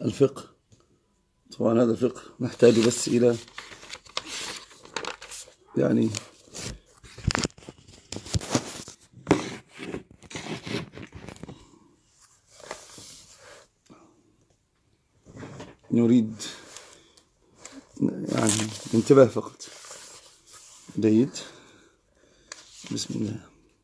الفقه. طبعا هذا الفقه نحتاج بس إلى يعني نريد يعني انتباه فقط. جيد. بسم الله.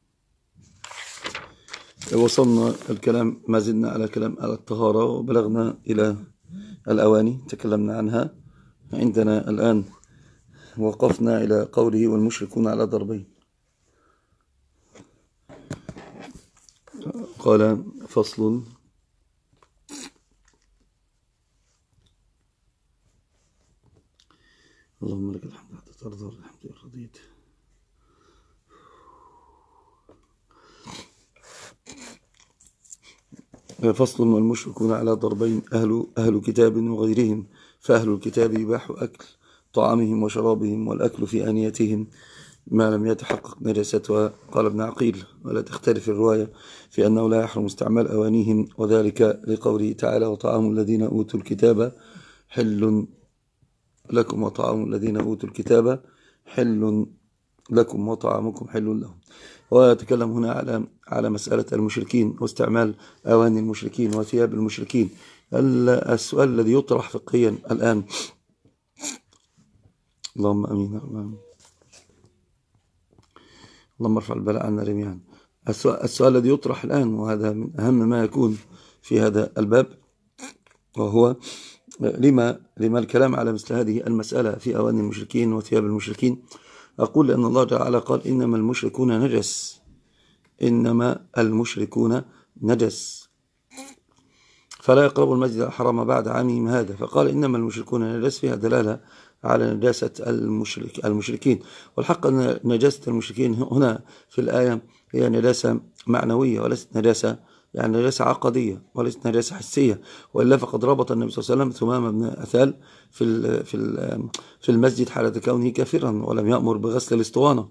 وصلنا الكلام، ما زلنا على كلام على الطهارة، وبلغنا إلى الأواني تكلمنا عنها. عندنا الآن وقفنا إلى قوله والمشركون على ضربين. قال فصل: اللهم لك الحمد حتى ترضى والحمد لله رضيت. فصل: والمشركون على ضربين، أهل كتاب وغيرهم. فأهل الكتاب يباح أكل طعامهم وشرابهم والأكل في آنيتهم ما لم يتحقق نجاستها. قال ابن عقيل: ولا تختلف الرواية في أنه لا يحرم استعمال أوانيهم، وذلك لقوله تعالى: وطعام الذين أوتوا الكتاب حل لكم وطعام الذين أوتوا الكتاب حل لكم وطعامكم حل لهم. ويتكلم هنا على مسألة المشركين واستعمال أواني المشركين وثياب المشركين. السؤال الذي يطرح فقهيا الآن، اللهم أمين اللهم ارفع البلاء عنا جميعا. السؤال الذي يطرح الآن، وهذا من أهم ما يكون في هذا الباب، وهو لما الكلام على مثل هذه المسألة في أواني المشركين وثياب المشركين؟ أقول لأن الله تعالى قال: إنما المشركون نجس، إنما المشركون نجس، فلا يقربوا المسجد الحرام بعد عامهم هذا. فقال إنما المشركون نجس، فيها دلالة على نجاسة المشركين. والحق أن نجاسة المشركين هنا في الآية هي نجاسة معنوية، وليست نجاسة يعني نجاسة عقدية، وليست نجاسة حسية. وإلا فقد ربط النبي صلى الله عليه وسلم ثمامة بن أثال في المسجد حالة كونه كافرا، ولم يأمر بغسل الاسطوانة،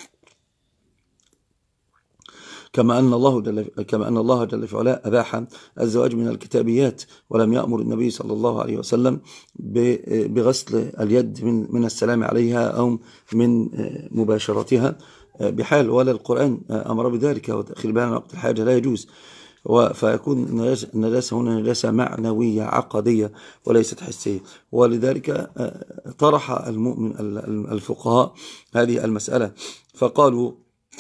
كما أن الله جل في علاه أباح الزواج من الكتابيات، ولم يأمر النبي صلى الله عليه وسلم بغسل اليد من السلام عليها أو من مباشرتها بحال، ولا القرآن أمر بذلك، وتأخير بيان وقت الحاجة لا يجوز. فيكون النجاسة هنا نجاسة معنوية عقدية وليست حسية. ولذلك طرح الفقهاء هذه المسألة، فقالوا: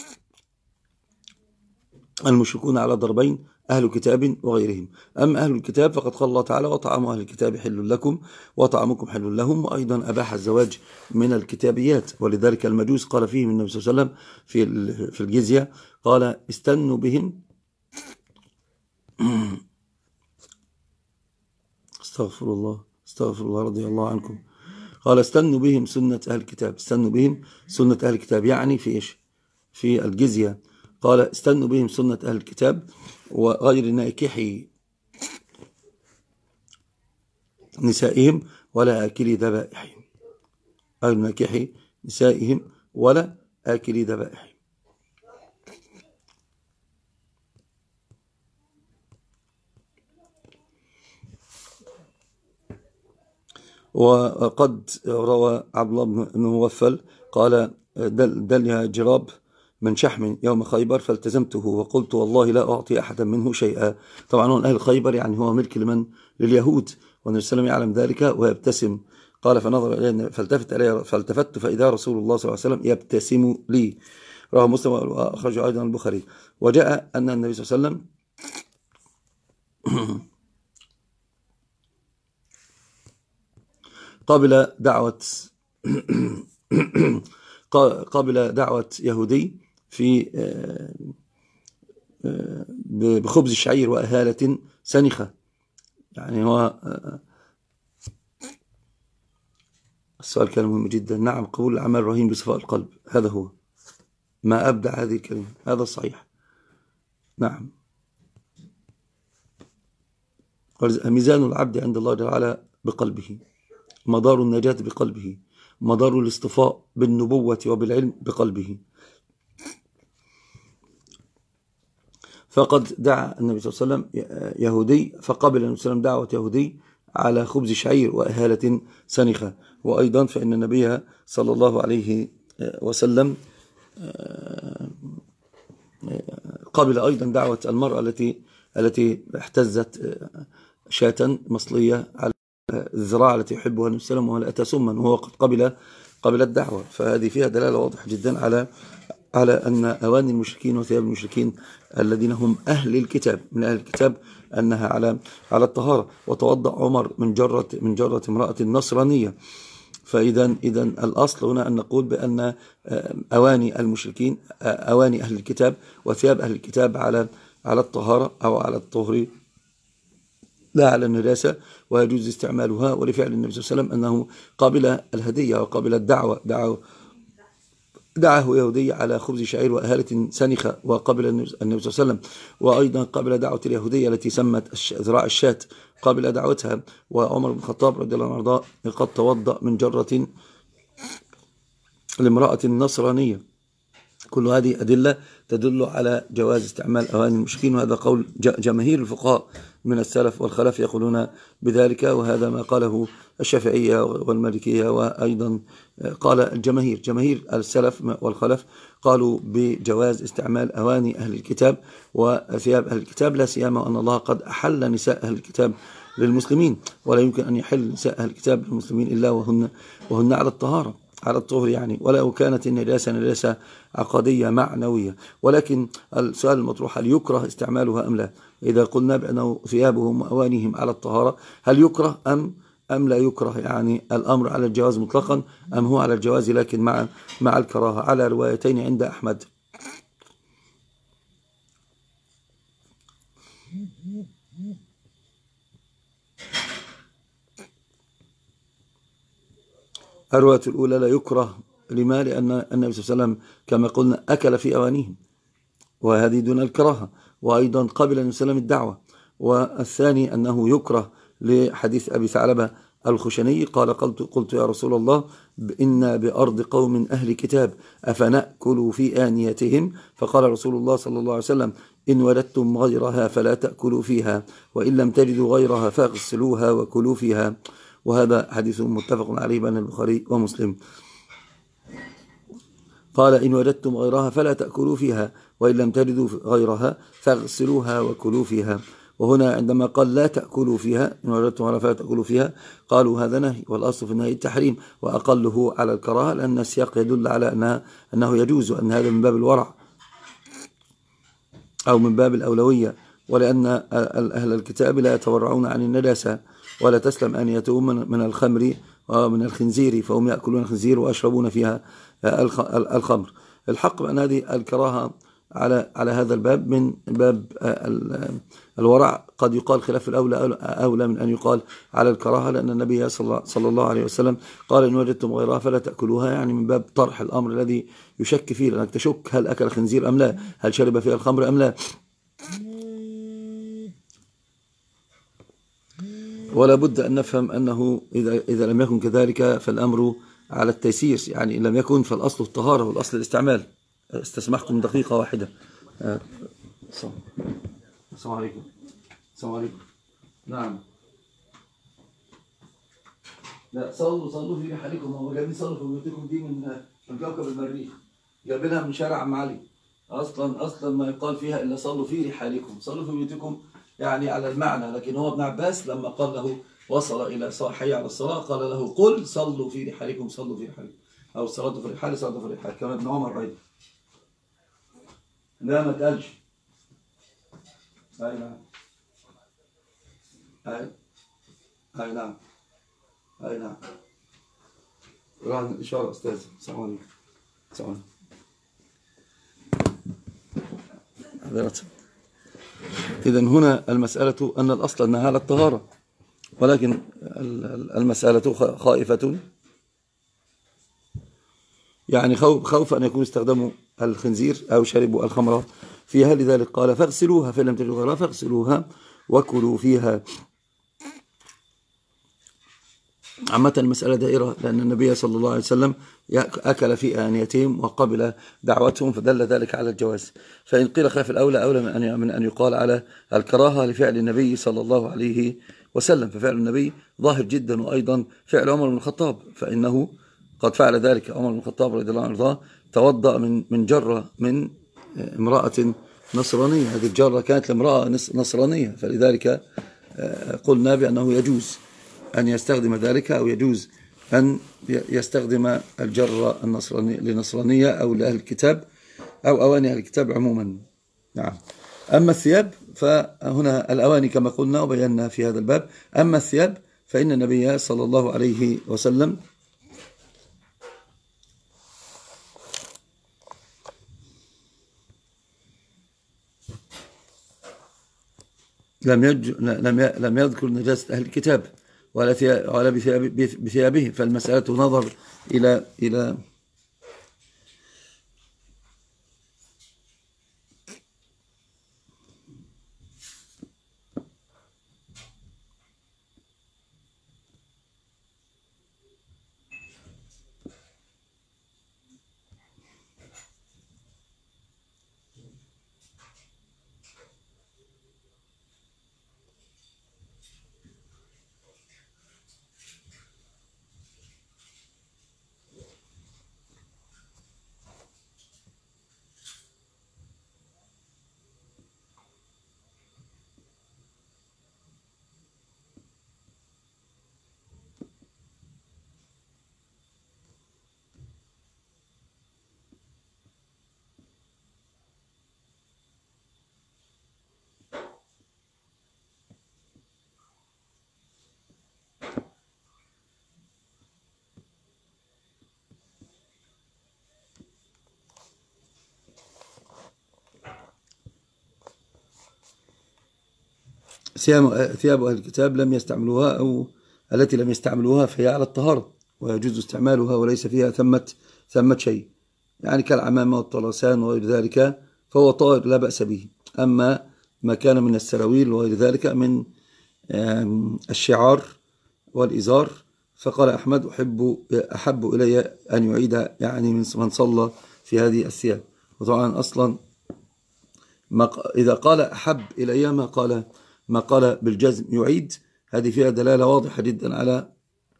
المشركون على ضربين، أهل كتاب وغيرهم. أما أهل الكتاب فقد قال الله تعالى: وطعام أهل الكتاب حل لكم وطعامكم حل لهم. وأيضا أباح الزواج من الكتابيات، ولذلك المجوس قال فيهم النبي صلى الله عليه وسلم في الجزية، قال: استنوا بهم استغفر الله رضي الله عنكم. قال: استنوا بهم سنة أهل الكتاب، استنوا بهم سنة أهل الكتاب، يعني في إيش؟ في الجزية. قال: استنوا بهم سنة أهل الكتاب وغير ناكحي نسائهم ولا آكلي ذبائحهم، غير ناكحي نسائهم ولا آكلي ذبائحهم. وقد روى عبد الله بن مغفل قال: دلني جراب من شحم يوم خيبر فالتزمته وقلت والله لا أعطي أحدا منه شيئا. طبعا هو أهل خيبر يعني هو ملك لليهود، والنبي صلى الله عليه وسلم يعلم ذلك ويبتسم. قال: فنظر إليه فالتفت فإذا رسول الله صلى الله عليه وسلم يبتسم لي. رواه مسلم وأخرجه أيضا البخاري. وجاء أن النبي صلى الله عليه وسلم قبل دعوة يهودي في بخبز الشعير وأهالة سنخة. يعني هو السؤال كان مهم جدا. نعم، قبول الأعمال رهين بصفاء القلب، هذا هو ما أبدع هذه الكلمة، هذا صحيح. نعم، ميزان العبد عند الله جل وعلا بقلبه، مدار النجاة بقلبه، مدار الاصطفاء بالنبوة وبالعلم بقلبه. فقد دعا النبي صلى الله عليه وسلم يهودي، فقبل النبي صلى الله عليه وسلم دعوة يهودي على خبز شعير وأهالة سنخة. وأيضا فإن النبي صلى الله عليه وسلم قبل أيضا دعوة المرأة التي احتزت شاة مصلية على الذراع التي يحبها النبي صلى الله عليه وسلم ولا أتى سما، وهو قد قبل الدعوة. فهذه فيها دلالة واضحة جدا على أن أواني المشركين وثياب المشركين الذين هم أهل الكتاب من أهل الكتاب أنها على الطهارة. وتوضأ عمر من جرة امرأة نصرانية. فإذا الأصل هنا أن نقول بأن أواني المشركين أواني أهل الكتاب وثياب أهل الكتاب على الطهارة أو على الطهر لا على النجاسة، ويجوز استعمالها. ولفعل النبي صلى الله عليه وسلم أنه قابل الهدية وقابل الدعوة، دعاه يهودي على خبز شعير وأهالة سنخة، وقبل النبي صلى الله عليه وسلم. وأيضا قبل دعوة اليهودية التي سمت ذراع الشاة قبل دعوتها. وعمر بن الخطاب رضي الله عنه قد توضأ من جرة لامرأة نصرانية. كل هذه أدلة تدل على جواز استعمال أواني المشركين، وهذا قول جماهير الفقهاء من السلف والخلف يقولون بذلك، وهذا ما قاله الشافعية والمالكية. وأيضا قال جماهير السلف والخلف قالوا بجواز استعمال أواني أهل الكتاب وثياب أهل الكتاب، لا سيما أن الله قد أحل نساء أهل الكتاب للمسلمين، ولا يمكن أن يحل نساء أهل الكتاب للمسلمين إلا وهن على الطهارة على الطهر يعني، ولو كانت النجاسة نجاسة عقدية معنوية. ولكن السؤال المطروح هل يكره استعمالها أم لا؟ إذا قلنا بأنه ثيابهم وأوانيهم على الطهارة هل يكره أم لا يكره؟ يعني الأمر على الجواز مطلقا أم هو على الجواز لكن مع الكراهة؟ على روايتين عند أحمد. الرواية الأولى لا يكره. لما؟ لأن النبي صلى الله عليه وسلم كما قلنا أكل في أوانيهم، وهذه دون الكراهة. وأيضا قبل النبي صلى الله عليه وسلم الدعوة. والثاني أنه يكره لحديث أبي ثعلبة الخشني قال قلت يا رسول الله إن بأرض قوم أهل كتاب أفنأكل في آنيتهم؟ فقال رسول الله صلى الله عليه وسلم إن وجدتم غيرها فلا تأكلوا فيها، وإن لم تجدوا غيرها فاغسلوها وكلوا فيها. وهذا حديث متفق عليه بين البخاري ومسلم. قال إن وجدتم غيرها فلا تأكلوا فيها، وإن لم تجدوا غيرها فاغسلوها وكلوا فيها. وهنا عندما قال لا تأكلوا فيها، إن وجدتم غيرها فلا تأكلوا فيها، قالوا هذا نهي، والأصل في النهي التحريم، وأقله على الكراهة، لأن السياق يدل على أنه يجوز، وأن هذا من باب الورع أو من باب الأولوية، ولأن أهل الكتاب لا يتورعون عن النجاسة ولا تسلم آنيتهم من الخمر ومن الخنزير، فهم يأكلون الخنزير ويشربون فيها الخمر. الحق بأن هذه الكراهة على هذا الباب من باب الورع، قد يقال خلاف الأولى أولى من أن يقال على الكراهة، لأن النبي صلى الله عليه وسلم قال إن وجدتم غيرها فلا تأكلوها، يعني من باب طرح الأمر الذي يشك فيه، لأنك تشك هل أكل خنزير أم لا، هل شرب فيها الخمر أم لا. ولا بد أن نفهم أنه إذا لم يكن كذلك فالأمر على التيسير، يعني إن لم يكن فالأصل الطهارة والأصل الاستعمال. استسمحكم دقيقة واحدة. السلام عليكم. السلام عليكم. نعم. لا صلوا في رحالكم، هم جايين صلوا في بيوتكم دي من كوكب المريخ، جايبينها من شارع عم علي. أصلا ما يقال فيها إلا صلوا في رحالكم، صلوا في بيوتكم يعني على المعنى. لكن هو ابن عباس لما قال له وصل إلى حي على الصلاة قال له قل صلوا في رحالكم، صلوا في رحالكم، أو الصلاة في الرحال، صلاة في الرحال، كما ابن عمر أيضا. لا ما تقالش. أي نعم. أي نعم. أي نعم. راح الإشارة أستاذ. السلام عليكم. السلام عليكم. إذن هنا المسألة أن الأصل أنها على الطهارة، ولكن المسألة خائفة، يعني خوف أن يكون استخدموا الخنزير أو شربوا الخمر فيها، لذلك قال فاغسلوها، فإن لم تجدوا غيرها فاغسلوها وكلوا فيها. عامة المسألة دائرة، لأن النبي صلى الله عليه وسلم أكل في آنيتهم وقبل دعوتهم، فدل ذلك على الجواز. فإن قيل خلاف الأولى أولى من أن يقال على الكراهة لفعل النبي صلى الله عليه وسلم. ففعل النبي ظاهر جدا. وأيضا فعل عمر بن الخطاب، فإنه قد فعل ذلك. عمر بن الخطاب رضي الله عنه توضأ من جرة من امرأة نصرانية. هذه الجرة كانت لامرأة نصرانية، فلذلك قلنا بأنه يجوز أن يستخدم ذلك، أو يجوز أن يستخدم الجرة لنصرانية أو لأهل الكتاب أو أواني أهل الكتاب عموما. نعم. أما الثياب فهنا الأواني كما قلنا وبينا في هذا الباب. أما الثياب فإن النبي صلى الله عليه وسلم لم يذكر نجاسة أهل الكتاب ولا بثيابه، فالمسألة نظر إلى ثياب أهل الكتاب لم يستعملوها، أو التي لم يستعملوها فهي على الطهارة ويجوز استعمالها وليس فيها ثمة شيء، يعني كالعمامة والطلاسان وغير ذلك، فهو طائر لا بأس به. أما ما كان من السراويل وغير ذلك من الشعار والإزار، فقال أحمد أحب إلي أن يعيد، يعني من صلى في هذه الثياب. وطبعا أصلا إذا قال أحب إلي ما قال بالجزم يعيد، هذه فيها دلالة واضحة جدا على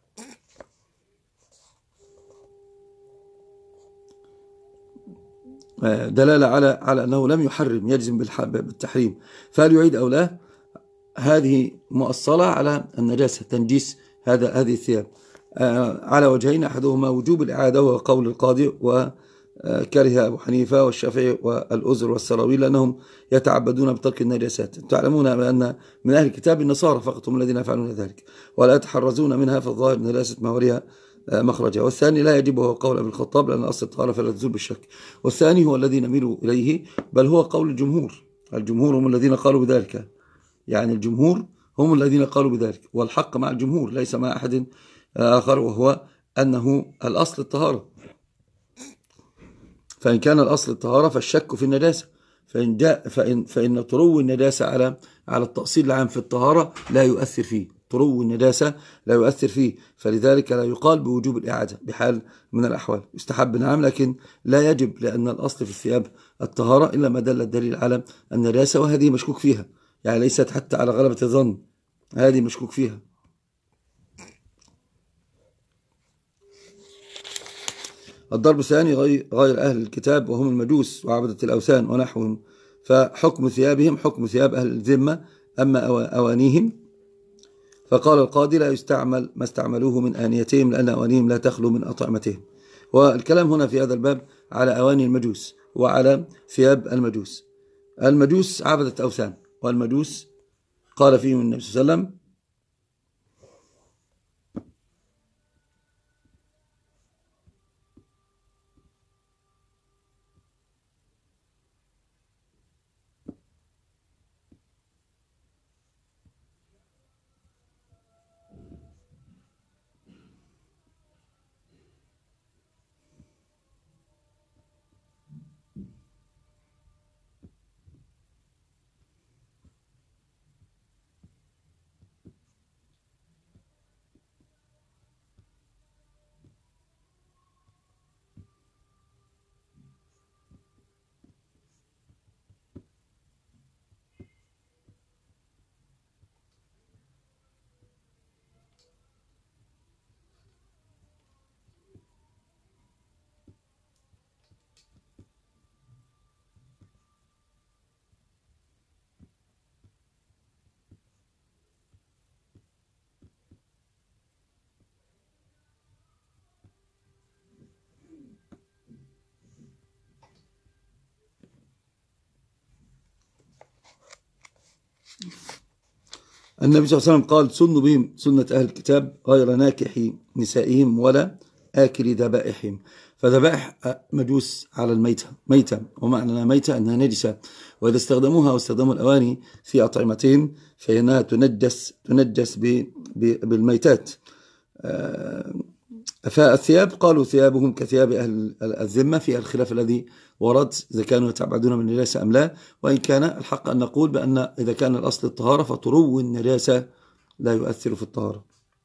على أنه لم يحرم، يجزم بالتحريم. فهل يعيد أو لا؟ هذه مؤصلة على النجاسة، تنجيس هذه الثياب على وجهين. أحدهما وجوب الإعادة وهو قول القاضي، وكره أبو حنيفة والشافعي والأزر والسراويل لأنهم يتعبدون بترك النجاسات. تعلمون بأن من أهل الكتاب النصارى فقط هم الذين يفعلون ذلك ولا يتحرزون منها، فالظاهر نجاسة ما وليها مخرجها. والثاني لا يجب، هو قول أبي الخطاب، لأن أصل الطهارة فلا تزول بالشك. والثاني هو الذي نميل إليه، بل هو قول الجمهور. الجمهور هم الذين قالوا بذلك، يعني الجمهور هم الذين قالوا بذلك، والحق مع الجمهور ليس مع أحد آخر، وهو أنه الأصل الطهارة. فإن كان الأصل الطهارة فالشك في النجاسة، فإن طرو النجاسة على التأصيل العام في الطهارة لا يؤثر فيه، طرو النجاسة لا يؤثر فيه، فلذلك لا يقال بوجوب الإعادة بحال من الأحوال. يستحب نعم، لكن لا يجب، لأن الأصل في الثياب الطهارة إلا ما دل الدليل على النجاسة، وهذه مشكوك فيها، يعني ليست حتى على غلبة الظن، هذه مشكوك فيها. الضرب الثاني غير أهل الكتاب وهم المجوس وعبدة الأوثان ونحوهم، فحكم ثيابهم حكم ثياب أهل الذمة. أما أوانيهم فقال القاضي لا يستعمل ما استعملوه من آنيتهم، لأن أوانيهم لا تخلو من أطعمتهم. والكلام هنا في هذا الباب على أواني المجوس وعلى ثياب المجوس. المجوس عبدة أوثان، والمجوس قال فيهم النبي صلى الله عليه وسلم: النبي صلى الله عليه وسلم قال: سنوا بهم سنة أهل الكتاب غير ناكح نسائهم ولا آكل ذبائحهم. فذبائح مجوس على الميتة، ميتة، ومعنى ميتة أنها نجسة، وإذا استخدموها أو استخدموا الأواني في أطعمتهم فإنها تنجس بالميتات. فالثياب قالوا ثيابهم كثياب أهل الذمة، في الخلاف الذي ورد إذا كانوا يتعبدون من النجاسة أم لا، وإن كان الحق أن نقول بأن إذا كان الأصل الطهارة فطرو النجاسة لا يؤثر في الطهارة.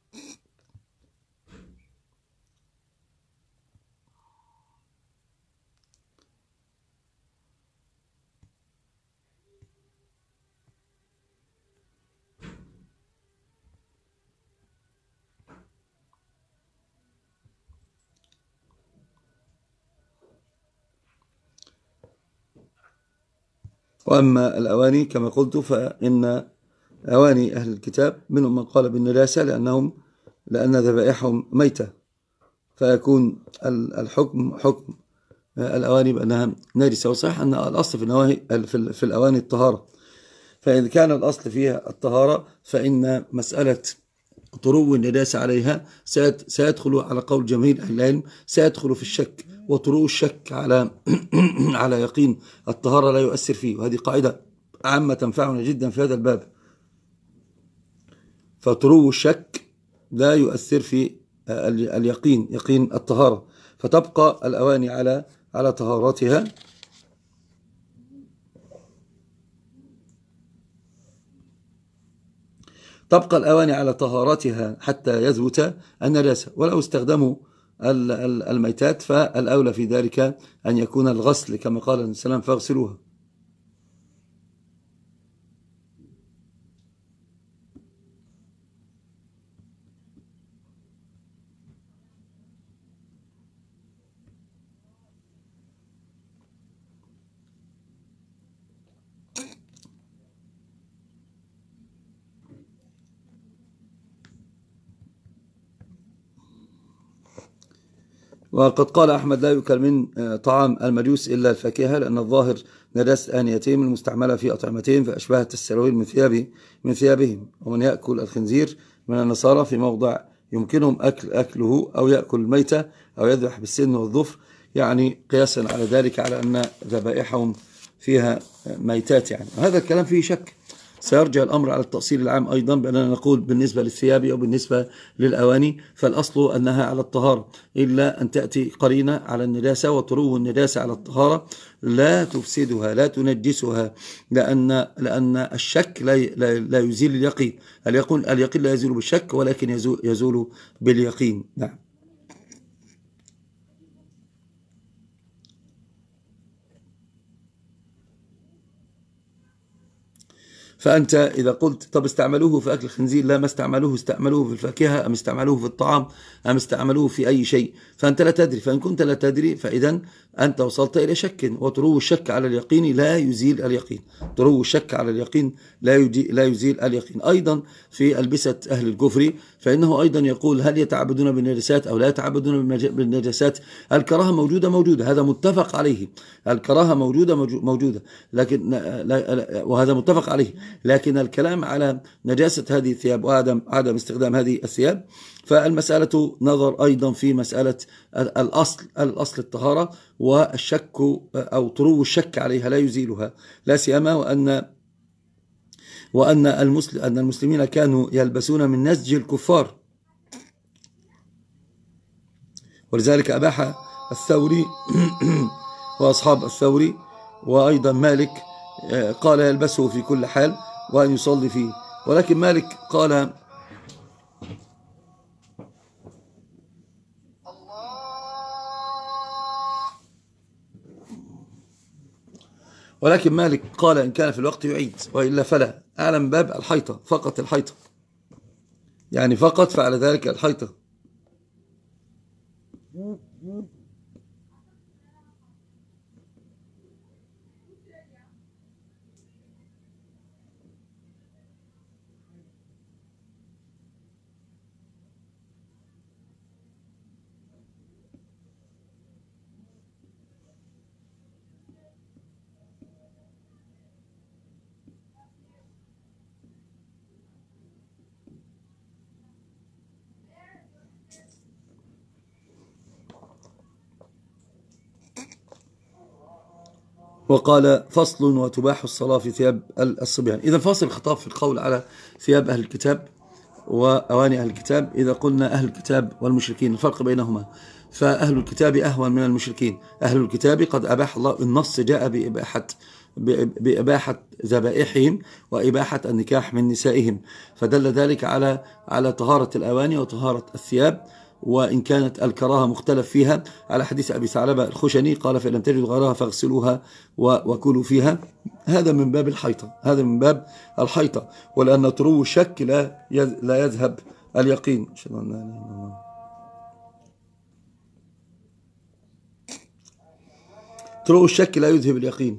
وأما الأواني كما قلت فإن أواني أهل الكتاب منهم من قال بالنجاسة لأن ذبائحهم ميتة، فيكون الحكم حكم الأواني بأنها نجسة. وصحيح أن الأصل في الأواني الطهارة، فإذا كان الأصل فيها الطهارة فإن مسألة طرو النجاسة عليها سيدخل على قول جماهير أهل العلم، سيدخل في الشك، وطرو الشك على على يقين الطهارة لا يؤثر فيه، وهذه قاعدة عامة تنفعنا جدا في هذا الباب. فطرو الشك لا يؤثر في اليقين، يقين الطهارة، فتبقى الأواني على طهارتها. تبقى الأواني على طهارتها حتى يثبت النجاسة. ولو استخدموا الميتات فالأولى في ذلك أن يكون الغسل كما قال النبي صلى الله عليه وسلم: فاغسلوها. وقد قال أحمد: لا يؤكل من طعام المجوس إلا الفاكهة، لأن الظاهر نجاسة آنيتهم المستعملة في أطعمتهم، فأشبهت السراويل من ثيابهم. ومن يأكل الخنزير من النصارى في موضع يمكنهم أكله، أو يأكل الميتة، أو يذبح بالسن والظفر، يعني قياسا على ذلك على أن ذبائحهم فيها ميتات. يعني هذا الكلام فيه شك. سيرجع الأمر على التأصيل العام أيضا، بأننا نقول بالنسبة للثياب أو بالنسبة للأواني فالأصل أنها على الطهارة، إلا أن تأتي قرينة على النجاسة، وطرو النجاسة على الطهارة لا تفسدها لا تنجسها، لأن الشك لا يزيل اليقين. اليقين لا يزول بالشك، ولكن يزول باليقين. نعم. فأنت إذا قلت طب استعملوه في أكل الخنزير، لا، ما استعملوه، استعملوه في الفاكهة، أم استعملوه في الطعام، أم استعملوه في أي شيء، فأنت لا تدري. فإن كنت لا تدري فإذا أنت وصلت إلى شك، وطرو الشك على اليقين لا يزيل اليقين. طرو الشك على اليقين لا يزيل اليقين. أيضا في ألبسة أهل الكفر فإنه أيضا يقول: هل يتعبدون بالنجاسات أو لا يتعبدون بالنجاسات؟ الكراهة موجودة، هذا متفق عليه. الكراهة موجودة، لكن وهذا متفق عليه، لكن الكلام على نجاسة هذه الثياب وعدم استخدام هذه الثياب، فالمسألة نظر أيضا في مسألة الأصل الطهارة، والشك أو طرو الشك عليها لا يزيلها، لا سيما وأن المسلمين كانوا يلبسون من نسج الكفار، ولذلك أباح الثوري وأصحاب الثوري وأيضا مالك قال يلبسه في كل حال وأن يصلي فيه. ولكن مالك قال إن كان في الوقت يعيد، وإلا فلا. أعلم باب الحيطة، فقط الحيطة، يعني فقط فعل ذلك الحيطة. وقال فصل وتباح الصلاة في ثياب الصبيان. إذا فاصل الخطاب في القول على ثياب أهل الكتاب وأواني أهل الكتاب. إذا قلنا أهل الكتاب والمشركين الفرق بينهما، فأهل الكتاب أهون من المشركين. أهل الكتاب قد أباح الله، النص جاء بإباحة ذبائحهم وإباحة النكاح من نسائهم، فدل ذلك على طهارة الأواني وطهارة الثياب، وإن كانت الكراهة مختلف فيها، على حديث أبي ثعلبة الخشني قال فإن لم تجدوا غيرها فاغسلوها وكلوا فيها. هذا من باب الحيطة، هذا من باب الحيطة، ولأن طرو الشك لا يذهب اليقين. طرو الشك لا يذهب اليقين.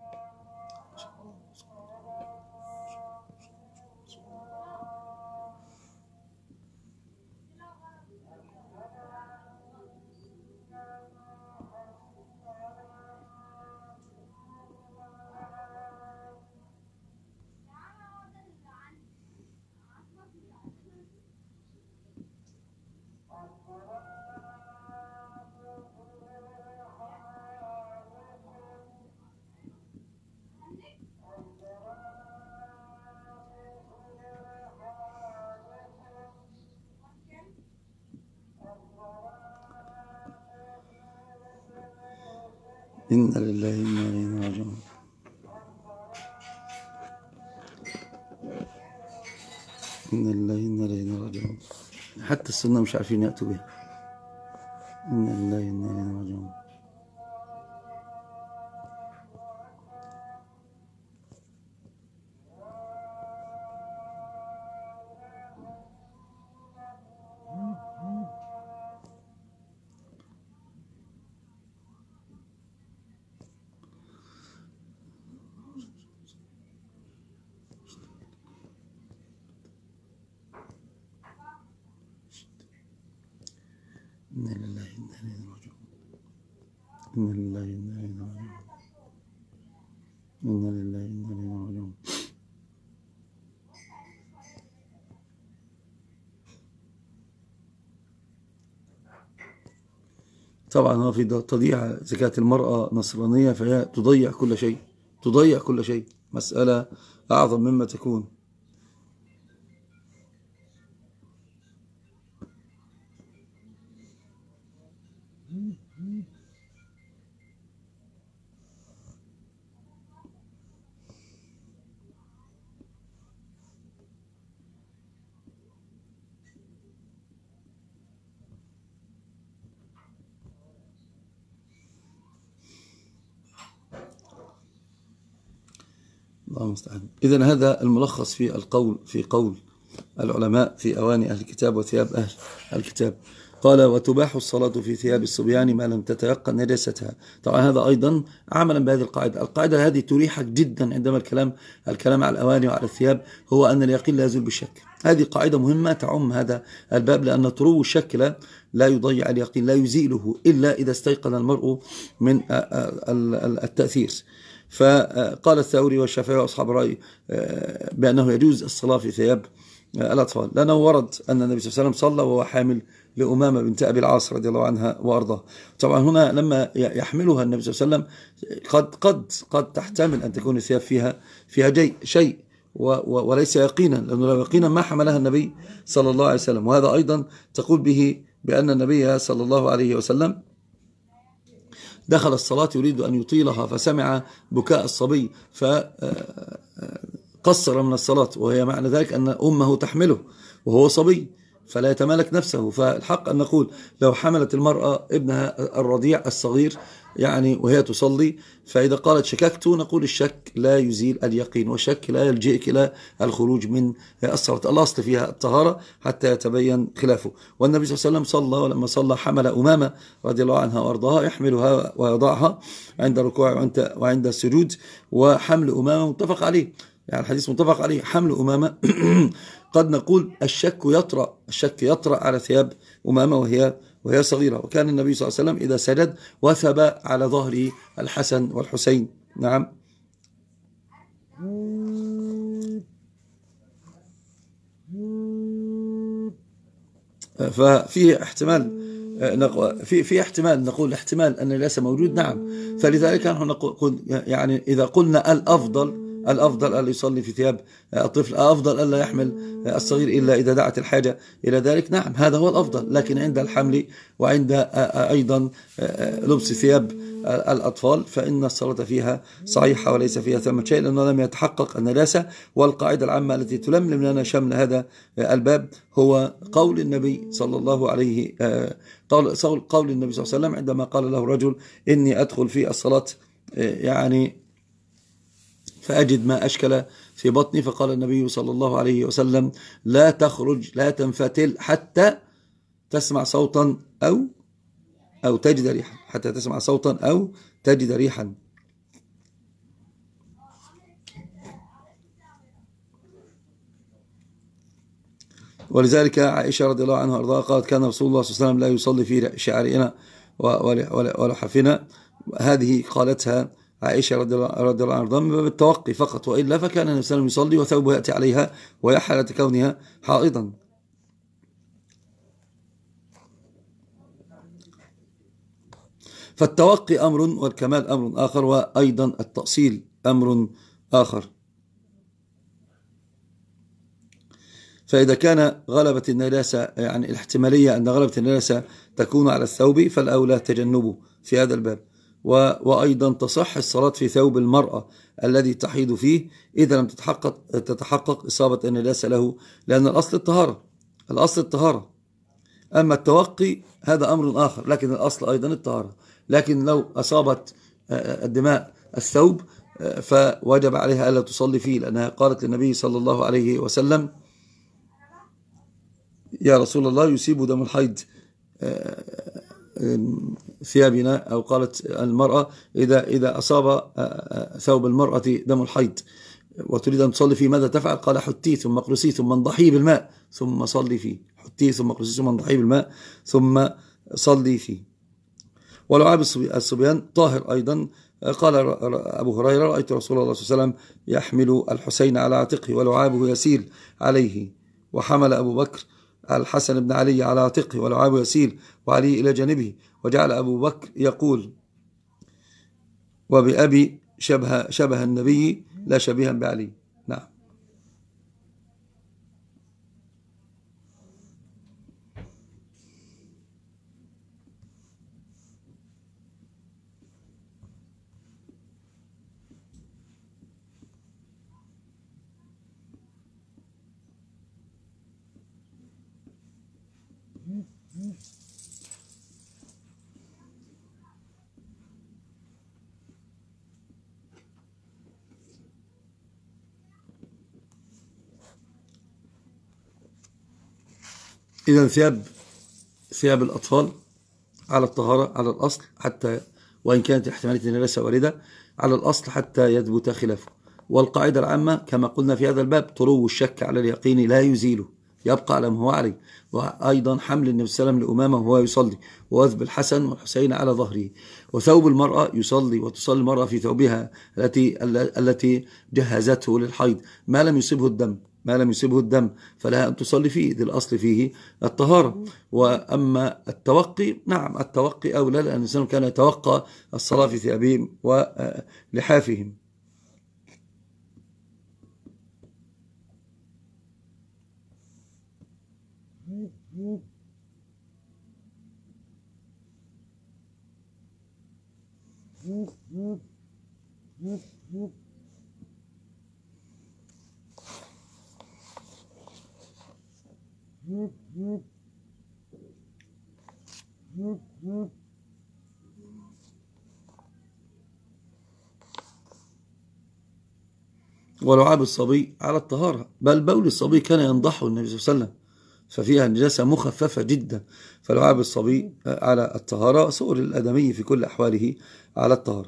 إنا لله وإنا إليه راجعون. إنا لله وإنا إليه راجعون. حتى السنة مش عارفين يأتوا بها. إنا لله وإنا إليه راجعون. إنا لله وإنا إليه راجعون. إنا لله وإنا إليه راجعون. إنا لله وإنا إليه راجعون. طبعا هو في تضييع زكاة المرأة نصرانية، فهي تضيع كل شيء، تضيع كل شيء، مسألة أعظم مما تكون. الله المستعان. إذن هذا الملخص في قول العلماء في أواني أهل الكتاب وثياب أهل الكتاب. قال وتباح الصلاة في ثياب الصبيان ما لم تتيقن نجاستها. طبعا هذا أيضا عملا بهذه القاعدة هذه تريحك جدا عندما الكلام على الأواني وعلى الثياب، هو أن اليقين لا يزول بالشك. هذه قاعدة مهمة تعم هذا الباب، لأن طرو الشك لا يضيع اليقين، لا يزيله إلا إذا استيقن المرء من التأثير. فقال الثوري والشافعي وأصحاب الرأي بأنه يجوز الصلاة في ثياب الأطفال، لأنه ورد أن النبي صلى الله عليه وسلم صلى وهو حامل لأمامة بنت أبي العاص رضي الله عنها وأرضاه. طبعا هنا لما يحملها النبي صلى الله عليه وسلم قد تحتمل أن تكون الثياب فيها شيء وليس يقينا، لأنه لو يقينا ما حملها النبي صلى الله عليه وسلم. وهذا أيضا تقول به بأن النبي صلى الله عليه وسلم دخل الصلاة يريد أن يطيلها، فسمع بكاء الصبي فقصر من الصلاة، وهي معنى ذلك أن أمه تحمله وهو صبي فلا يتمالك نفسه. فالحق أن نقول لو حملت المرأة ابنها الرضيع الصغير يعني وهي تصلي، فإذا قالت شككت نقول الشك لا يزيل اليقين، والشك لا يلجئك إلى الخروج من الصلاة. الأصل فيها الطهارة حتى يتبين خلافه. والنبي صلى الله عليه وسلم صلى، ولما صلى حمل أمامة رضي الله عنها وأرضاها يحملها ويضعها عند الركوع وعند السجود. وحمل أمامة متفق عليه، يعني الحديث متفق عليه. حمل أمامة قد نقول الشك يطرأ على ثياب أمامة وهي صغيرة. وكان النبي صلى الله عليه وسلم إذا سجد وثب على ظهره الحسن والحسين. نعم. ففيه احتمال في احتمال نقول احتمال أن النجاسة موجود، نعم. فلذلك نحن نقول يعني إذا قلنا الأفضل ألا يصلي في ثياب الطفل، أفضل ألا يحمل الصغير إلا إذا دعت الحاجة إلى ذلك، نعم هذا هو الأفضل. لكن عند الحمل وعند أيضا لبس ثياب الأطفال فإن الصلاة فيها صحيحة وليس فيها ثمة شيء، لأنه لم يتحقق النجاسة. والقاعدة العامة التي تلملم لنا شمل هذا الباب هو قول النبي صلى الله عليه قول النبي صلى الله عليه وسلم عندما قال له رجل إني أدخل في الصلاة يعني فأجد ما أشكل في بطني، فقال النبي صلى الله عليه وسلم لا تخرج لا تنفتل حتى تسمع صوتا أو تجد ريحا، حتى تسمع صوتا أو تجد ريحا. ولذلك عائشة رضي الله عنها وارضاها قالت كان رسول الله صلى الله عليه وسلم لا يصلي في شعرنا ولحفنا. هذه قالتها عائشة رضي الله عنها وارضاها من باب التوقي فقط، وإلا فكان النبي صلى الله عليه وسلم يصلي وثوبه يأتي عليها وهي حالة كونها حائضا. فالتوقي أمر والكمال أمر آخر، وأيضا التأصيل أمر آخر. فإذا كان غلبة النجاسة يعني الاحتمالية أن غلبة النجاسة تكون على الثوب فالأولى تجنبه في هذا الباب. وأيضا تصح الصلاة في ثوب المرأة الذي تحيض فيه إذا لم تتحقق إصابة النجاسة له، لأن الأصل الطهارة. أما التوقي هذا أمر آخر، لكن الأصل أيضا الطهارة. لكن لو أصابت الدماء الثوب فوجب عليها ألا تصلي فيه، لأنها قالت للنبي صلى الله عليه وسلم يا رسول الله يصيب دم الحيض ثيابنا، أو قالت المرأة إذا أصاب ثوب المرأة دم الحيض وتريد أن تصلي فيه ماذا تفعل؟ قال حتيه ثم اقرصيه ثم انضحيه بالماء ثم صلي فيه. حتيه ثم اقرصيه ثم انضحيه بالماء ثم صلي فيه. ولعاب الصبيان طاهر أيضا. قال أبو هريرة رأيت رسول الله صلى الله عليه وسلم يحمل الحسين على عاتقه ولعابه يسيل عليه، وحمل أبو بكر الحسن بن علي على عاتقه ولعابه يسيل وعلي إلى جانبه، وجعل أبو بكر يقول وبأبي شبه النبي لا شبيها بعلي. نعم. إذا ثياب الأطفال على الطهارة على الأصل، حتى وإن كانت احتمالية النجاسة واردة على الأصل حتى يثبت خلافه. والقاعدة العامة كما قلنا في هذا الباب طرو الشك على اليقين لا يزيله، يبقى على ما هو عليه. وأيضا حمل النبي صلى الله عليه وسلم لأمامه وهو يصلي، ووثب الحسن والحسين على ظهره. وثوب المرأة يصلي وتصلي المرأة في ثوبها التي جهزته للحيض ما لم يصيبه الدم فلها أن تصلي فيه، ذي الأصل فيه الطهارة. وأما التوقي نعم التوقي أولى، لأن الإنسان كان يتوقع الصلاة في ثيابهم ولحافهم. ولعاب الصبي على الطهارة، بل بول الصبي كان ينضحه النبي صلى الله عليه وسلم، ففيها نجاسة مخففة جدا. فلعاب الصبي على الطهارة، صور الآدمي في كل أحواله على الطهارة.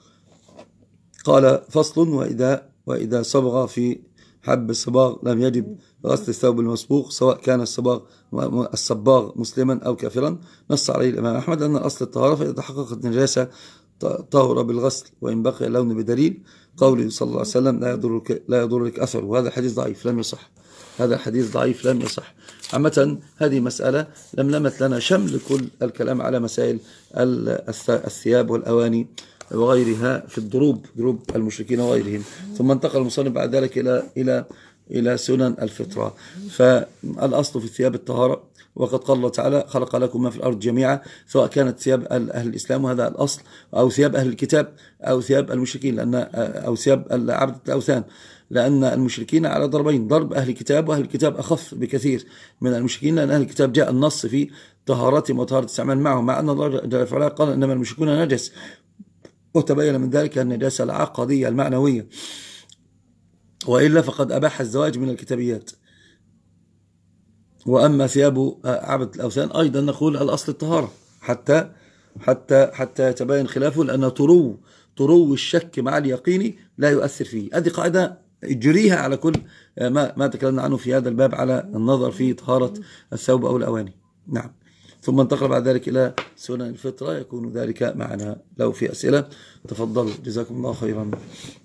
قال فصل وإذا صبغ في حب الصباغ لم يجب غسل الثوب المصبوغ سواء كان الصباغ مسلما أو كافرا. نص عليه الإمام أحمد أن الأصل الطهارة، فإذا تحققت النجاسة طهر بالغسل وإن بقي اللون بدليل قوله صلى الله عليه وسلم لا يضرك أثر، وهذا حديث ضعيف لم يصح. هذا الحديث ضعيف لم يصح. عامة هذه مسألة لملمت لنا شمل كل الكلام على مسائل الثياب والأواني وغيرها في ضروب المشركين وغيرهم. ثم انتقل المصنف بعد ذلك إلى سنن الفطرة. فالأصل في الثياب الطهارة، وقد قال الله تعالى: خلق لكم ما في الأرض جميعا، سواء كانت ثياب أهل الإسلام وهذا الأصل، أو ثياب أهل الكتاب، أو ثياب المشركين، أو ثياب عبدة الأوثان، لأن المشركين على ضربين: ضرب أهل الكتاب، وأهل الكتاب أخف بكثير من المشركين، لأن أهل الكتاب جاء النص في طهارتهم وطهارة الاستعمال معهم، مع أن الله جل وعلا قال: إنما المشركون نجس، وتبين من ذلك النجاسة العقدية المعنوية، وإلا فقد أباح الزواج من الكتابيات. وأما ثياب عبدة الأوثان أيضا نقول الأصل الطهارة حتى يتبين خلافه، لأن طرو الشك مع اليقين لا يؤثر فيه. هذه قاعدة اجريها على كل ما تكلمنا عنه في هذا الباب على النظر في طهارة الثوب أو الأواني. نعم. ثم انتقل بعد ذلك إلى سنن الفطرة، يكون ذلك معنا. لو في أسئلة تفضلوا، جزاكم الله خيرا.